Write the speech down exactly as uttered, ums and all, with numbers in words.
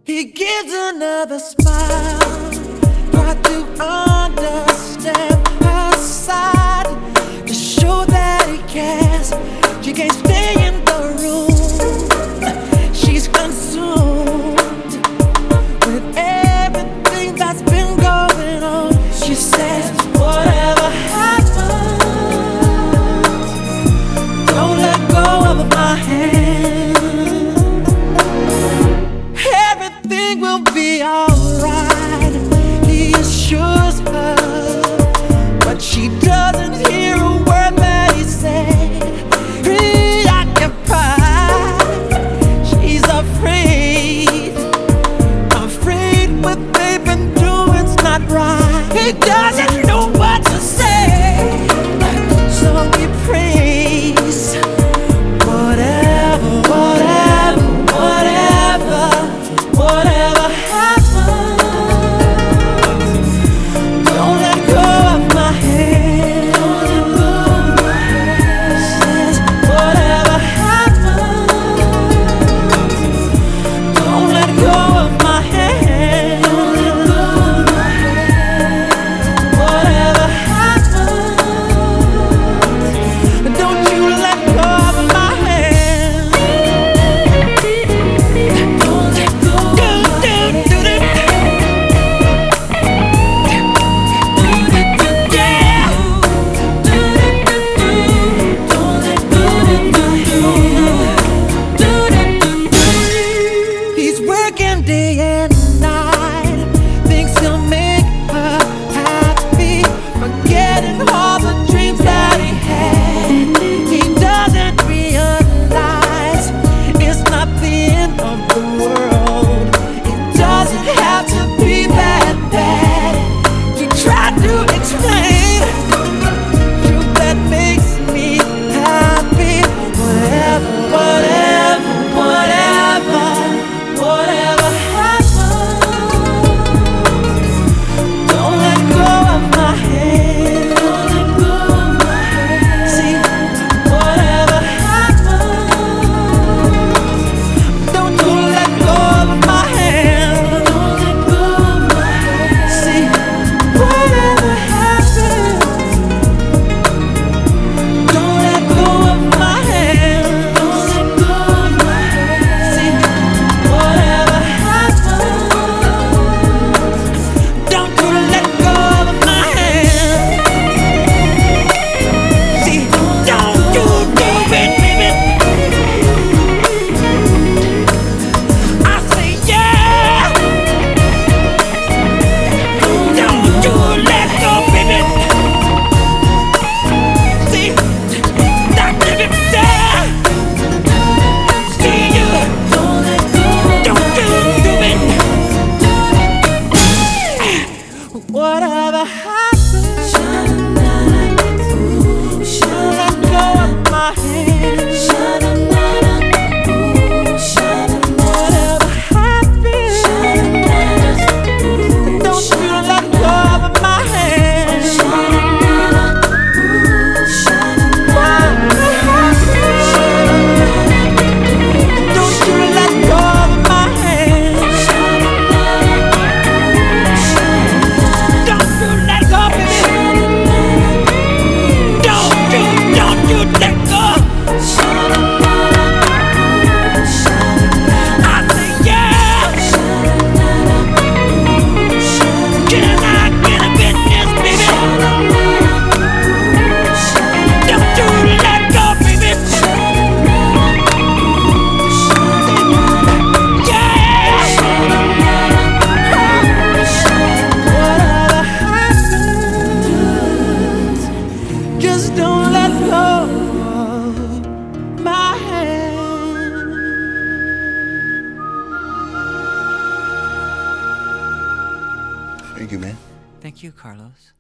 He gives another smile. Try to understand her side to show that he cares. She can't stay in the room. She's consumed with everything that's been going on. She says, whatever happens, don't let go of my hand. Everything will be alright, he assures her, but she doesn't hear a word that he said. Preoccupied, she's afraid, afraid what they've been doing's not right. He doesn't know what to say, so he prays. Whatever, whatever, whatever, whatever happens, don't let go of my hand. Don't let go of my hand. Says, whatever happens, don't let go of my hand. Don't let go of my hand. Whatever happens, don't you let go of my hand. Don't let go of my hand. He's working day and night, thinks he'll make her happy, forgetting all the dreams that he had. He doesn't realize it's not the end of the world. It doesn't have to be that bad. He tried to explain truth that makes me happy. Whatever, whatever, whatever, whatever happens, don't let go of my hand. Don't let go of my hand. See, whatever happens, don't you let go of my hand. Don't let go of my hand. See, whatever happens, don't let go of my hand. Don't let go of my hand. See, whatever happens, don't you let go of my hand. See, don't you do it, baby. I say yeah. Don't you let go, baby. See, stop living there. See you. Don't let go. Don't you do it. Whatever happens, don't let go of my hand. Whatever happens, don't you let go of my hand. Whatever happens, don't you let go of my hand. Don't you let go, baby. Don't you, don't you let go. I say yeah. Can I get a business, baby? Don't you let go, baby. Yeah. Whatever happens, just don't let go of my hand. Thank you, man. Thank you, Carlos.